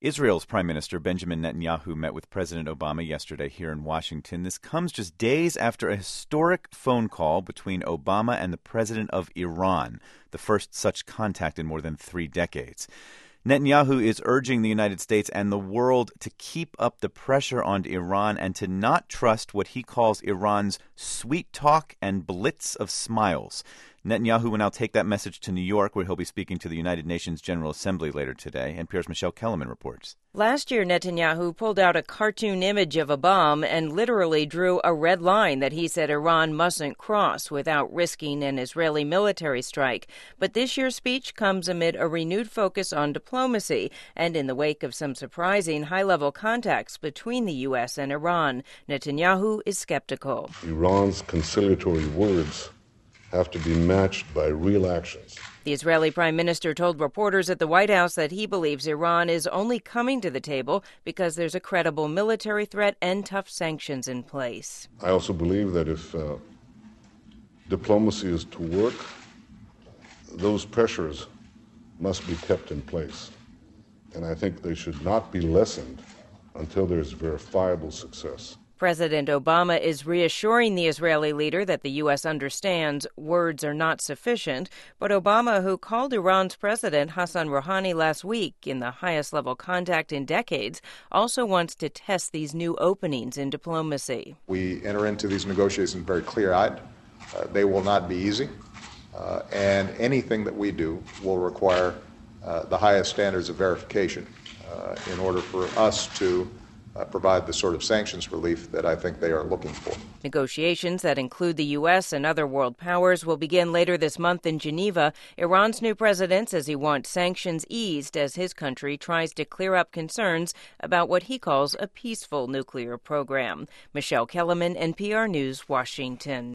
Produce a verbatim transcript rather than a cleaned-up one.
Israel's Prime Minister Benjamin Netanyahu met with President Obama yesterday here in Washington. This comes just days after a historic phone call between Obama and the president of Iran, the first such contact in more than three decades. Netanyahu is urging the United States and the world to keep up the pressure on Iran and to not trust what he calls Iran's sweet talk and blitz of smiles. Netanyahu will now take that message to New York, where he'll be speaking to the United Nations General Assembly later today. N P R's Michelle Kellerman reports. Last year, Netanyahu pulled out a cartoon image of a bomb and literally drew a red line that he said Iran mustn't cross without risking an Israeli military strike. But this year's speech comes amid a renewed focus on diplomacy and in the wake of some surprising high-level contacts between the U S and Iran. Netanyahu is skeptical. Iran's conciliatory words have to be matched by real actions. The Israeli prime minister told reporters at the White House that he believes Iran is only coming to the table because there's a credible military threat and tough sanctions in place. I also believe that if uh, diplomacy is to work, those pressures must be kept in place. And I think they should not be lessened until there's verifiable success. President Obama is reassuring the Israeli leader that the U S understands words are not sufficient. But Obama, who called Iran's President Hassan Rouhani last week in the highest-level contact in decades, also wants to test these new openings in diplomacy. We enter into these negotiations very clear-eyed. Uh, they will not be easy. Uh, and anything that we do will require uh, the highest standards of verification uh, in order for us to Uh, provide the sort of sanctions relief that I think they are looking for. Negotiations that include the U S and other world powers will begin later this month in Geneva. Iran's new president says he wants sanctions eased as his country tries to clear up concerns about what he calls a peaceful nuclear program. Michelle Kellerman, N P R News, Washington.